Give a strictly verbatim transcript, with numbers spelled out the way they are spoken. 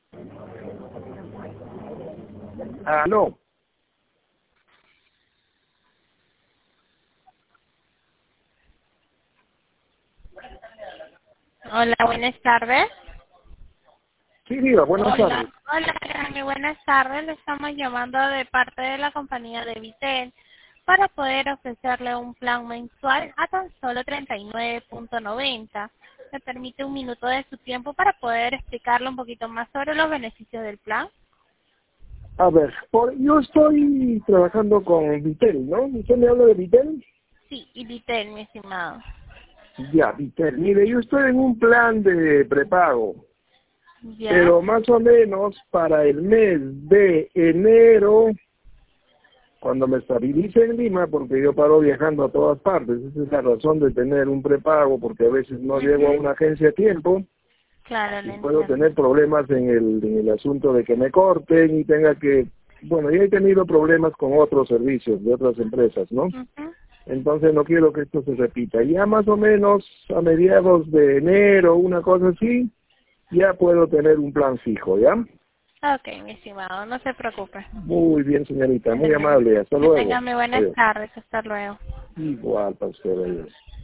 Aló. Hola, buenas tardes. Sí, diga, buenas tardes. Hola, hola, Granny, buenas tardes. Le estamos llamando de parte de la compañía de Vitel para poder ofrecerle un plan mensual a tan solo treinta y nueve punto noventa. ¿Me permite un minuto de su tiempo para poder explicarle un poquito más sobre los beneficios del plan? A ver, por, yo estoy trabajando con Vitel, ¿no? ¿Usted me habla de Vitel? Sí, y Vitel, mi estimado. Ya, Vitel. Mire, yo estoy en un plan de prepago, ¿Ya? pero más o menos para el mes de enero, cuando me estabilice en Lima, porque yo paro viajando a todas partes, esa es la razón de tener un prepago, porque a veces no llego a Ujú. una agencia a tiempo Claro, y lo puedo entiendo. tener problemas en el, en el asunto de que me corten y tenga que, bueno, ya he tenido problemas con otros servicios de otras empresas, ¿no? Ujú. Entonces no quiero que esto se repita. Ya más o menos a mediados de enero, una cosa así, ya puedo tener un plan fijo, ¿ya? Ok, mi estimado, no se preocupe. Muy bien, señorita, muy Ándale. amable. Hasta Que luego. tengan muy buenas Adiós. tardes. Hasta luego. Igual para usted, adiós.